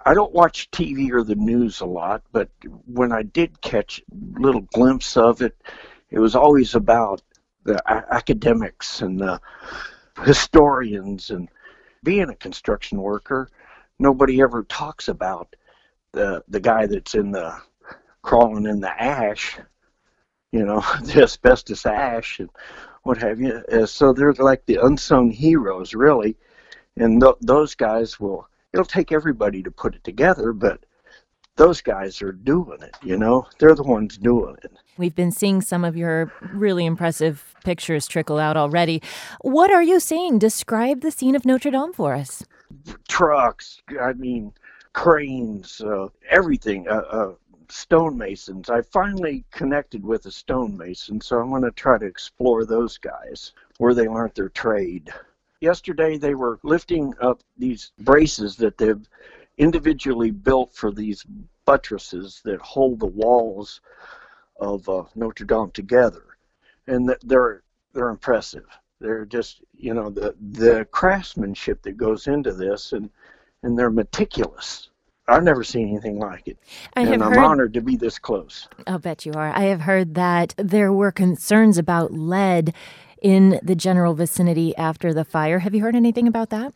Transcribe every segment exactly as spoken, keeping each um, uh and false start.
I don't watch T V or the news a lot, but when I did catch a little glimpse of it, it was always about the a- academics and the historians. And being a construction worker, nobody ever talks about the the guy that's in the crawling in the ash, you know, the asbestos ash and what have you. Uh, so they're like the unsung heroes, really. And th- those guys will, it'll take everybody to put it together, but those guys are doing it, you know? They're the ones doing it. We've been seeing some of your really impressive pictures trickle out already. What are you seeing? Describe the scene of Notre Dame for us. Trucks, I mean, cranes, uh, everything, uh, uh, stonemasons. I finally connected with a stonemason, so I'm going to try to explore those guys, where they learned their trade. Yesterday, they were lifting up these braces that they've individually built for these buttresses that hold the walls of uh, Notre Dame together, and they're they're impressive. They're just, you know, the the craftsmanship that goes into this, and and they're meticulous. I've never seen anything like it, I and have I'm heard, honored to be this close. I'll bet you are. I have heard that there were concerns about lead in the general vicinity after the fire. Have you heard anything about that?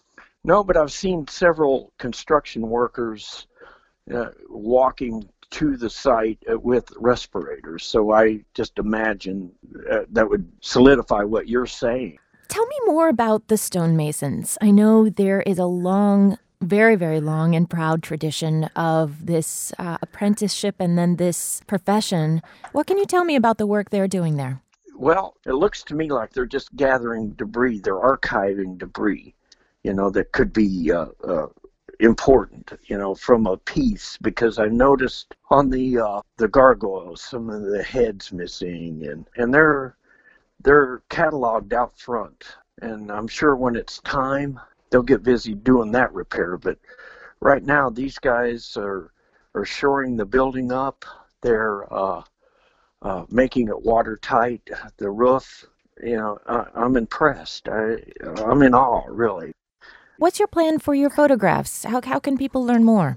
No, but I've seen several construction workers uh, walking to the site uh, with respirators, so I just imagine uh, that would solidify what you're saying. Tell me more about the stonemasons. I know there is a long, very, very long and proud tradition of this uh, apprenticeship and then this profession. What can you tell me about the work they're doing there? Well, it looks to me like they're just gathering debris. They're archiving debris, you know, that could be uh, uh, important, you know, from a piece, because I noticed on the uh, the gargoyles some of the heads missing, and, and they're they're cataloged out front. And I'm sure when it's time, they'll get busy doing that repair. But right now, these guys are are shoring the building up. They're uh, uh, making it watertight. The roof, you know, I, I'm impressed. I I'm in awe, really. What's your plan for your photographs? How how can people learn more?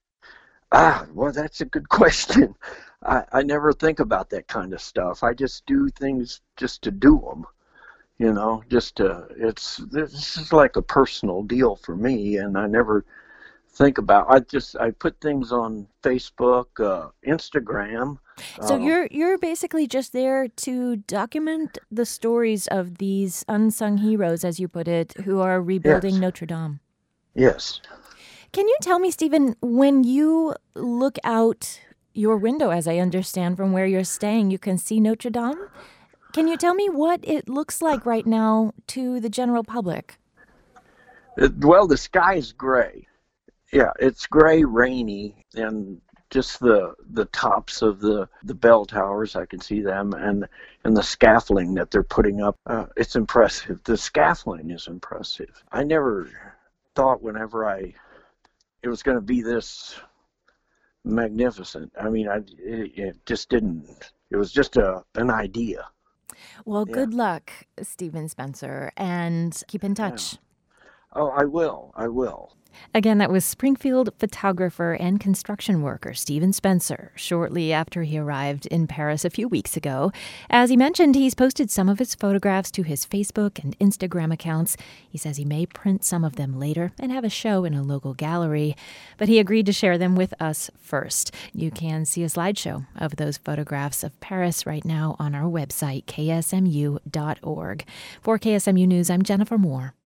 Ah, well, that's a good question. I, I never think about that kind of stuff. I just do things just to do them, you know, just to, it's, this is like a personal deal for me, and I never think about, I just, I put things on Facebook, uh, Instagram. So Uh, you're you're basically just there to document the stories of these unsung heroes, as you put it, who are rebuilding yes, Notre Dame. yes. Can you tell me, Stephen, when you look out your window, as I understand from where you're staying, you can see Notre Dame? Can you tell me what it looks like right now to the general public? Uh, Well, the sky is gray. Yeah, it's gray, rainy, and just the the tops of the the bell towers, I can see them, and and the scaffolding that they're putting up. Uh, it's impressive. The scaffolding is impressive. I never thought whenever I it was going to be this magnificent. I mean, I it, it just didn't. It was just a an idea. Well, Yeah, good luck, Stephen Spencer, and keep in yeah. touch. Oh, I will. I will. Again, that was Springfield photographer and construction worker Stephen Spencer, shortly after he arrived in Paris a few weeks ago. As he mentioned, he's posted some of his photographs to his Facebook and Instagram accounts. He says he may print some of them later and have a show in a local gallery, but he agreed to share them with us first. You can see a slideshow of those photographs of Paris right now on our website, k s m u dot org. For K S M U News, I'm Jennifer Moore.